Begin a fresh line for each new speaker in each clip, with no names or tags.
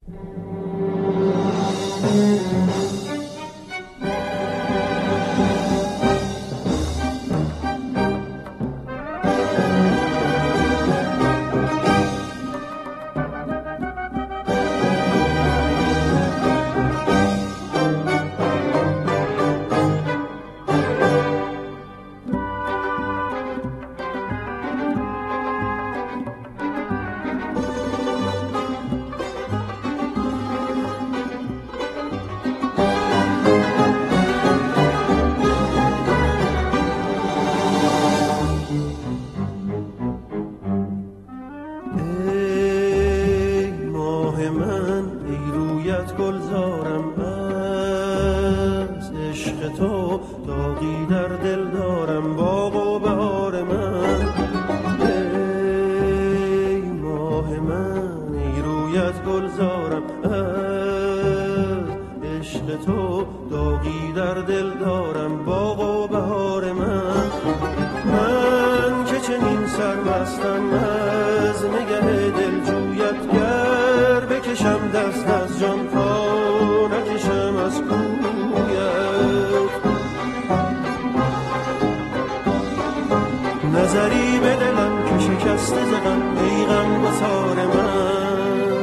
نظری به دلم که شکسته زدم ای غم گسار من.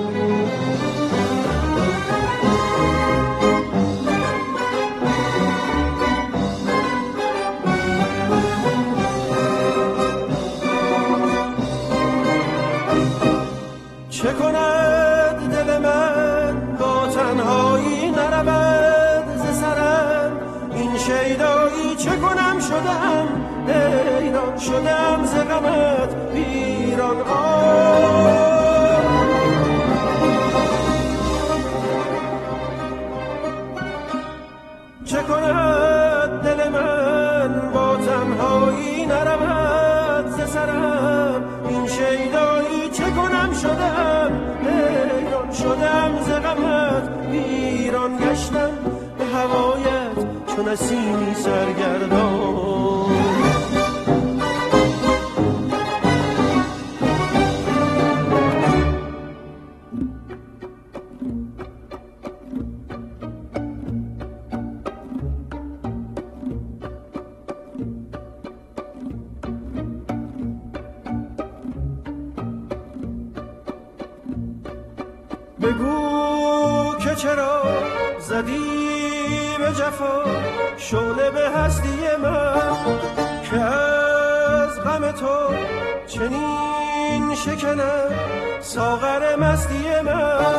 چه کند دل من با تنهایی نرود ز سرم، این شیدایی چه کنم شدم حیران شدم ز غمت ویران. چه کند دل من با تنهایی نرود ز سرم، این شیدایی چه کنم شدم حیران شدم ز غمت ویران. گشتم به هوایت چون نسیمی سرگردان، بگو که چرا زدی به جفا شعله به هستی من، که از غم تو چنین شکنم ساغر مستی من.